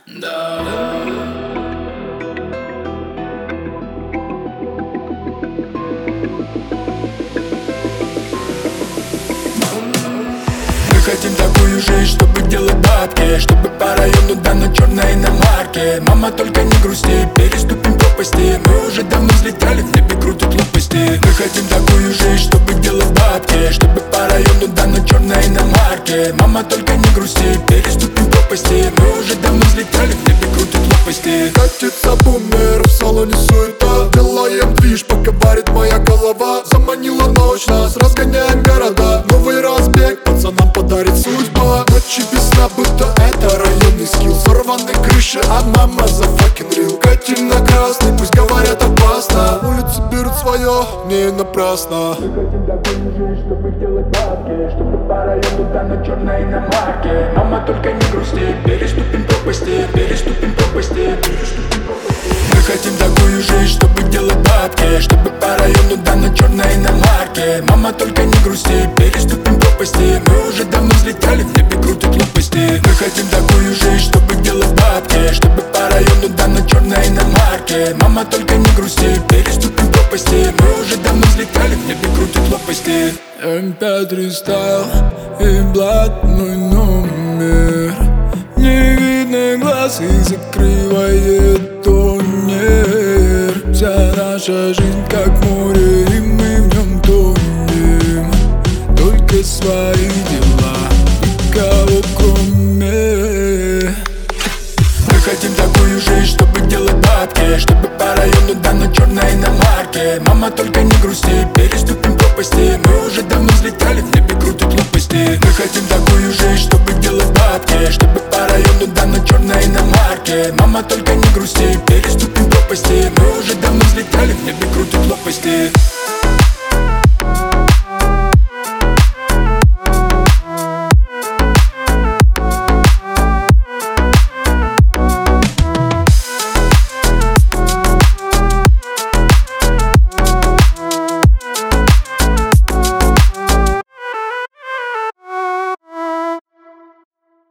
Мы хотим такую жизнь, чтобы делать бабки, чтобы по району да на черной иномарке. Мама, только не грусти, переступим пропасти. Мы уже давно взлетали, в небе крутят лопасти. Мы хотим такую жизнь, чтобы делать бабки, чтобы по району да на черной иномарке. Мама, только не грусти, переступим пропасти. Мы уже давно взлетали, в небе крутят лопасти. Катится бумер, в салоне суета. Делаем движ, пока варит моя голова. Заманила ночь, нас разгоняем города. Новый разбег пацанам подарит судьба. Ночи без сна, будто это районный скилл. Сорваны крыши, а мама за fucking real. Катим на красный, пусть говорят опасно. Улицы берут свое, не напрасно. Мы хотим такую жизнь, чтобы делать бабки, чтобы по району да на черной иномарке. Мама, только не грусти, переступим пропасти, переступим пропасти, переступим пропасти. Мы хотим такую жизнь, чтобы делать бабки, чтобы по району да на черной иномарке. Мама, только не грусти, переступим пропасти. Мы уже давно взлетали, в небе крутят лопасти. Мы хотим такую жизнь, чтобы делать бабки, чтобы по району да на черной иномарке. Мама, только не грусти, переступим пропасти. Мы уже давно взлетали, в небе крутят лопасти. М5 рестайл и блатной номер. Не видно глаз и закрывает тонер. Вся наша жизнь как море, и мы в нем тонем. Только свои дела, никого кроме. Мы хотим такую жизнь, чтобы делать бабки, чтобы по району да на черной иномарке. Мама, только не грусти, переступим пропасти. Мы уже давно взлетали, в небе крутят лопасти. Мы хотим такую жизнь, чтобы делать бабки, чтобы по району да на черной иномарке. Мама, только не грусти, переступим пропасти. Мы уже давно взлетали, в небе крутят лопасти.